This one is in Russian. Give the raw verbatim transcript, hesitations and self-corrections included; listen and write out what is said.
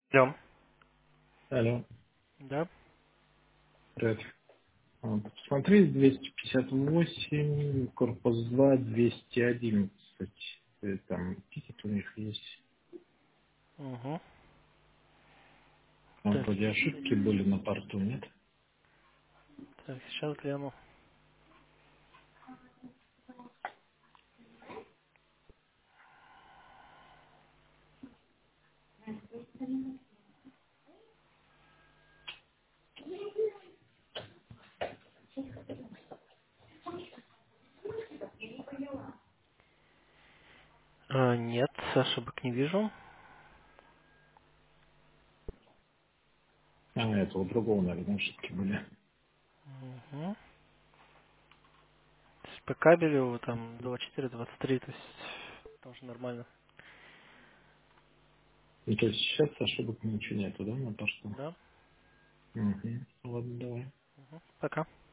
Идем. Алло, Да? привет. Вот, Посмотри, двести пятьдесят восемь, корпус два, двести одиннадцать. Э, Там тикет у них есть. Угу. Там Так, вроде ошибки были на порту, нет? так, сейчас гляну. А, нет, ошибок не вижу. А, этого другого, наверное, ошибки были. Угу. По кабелю там двадцать четыре, двадцать три, то есть тоже нормально. Ну, то есть сейчас ошибок ничего нету, да, на порту? Да? Угу. Ладно, давай. Угу. Пока.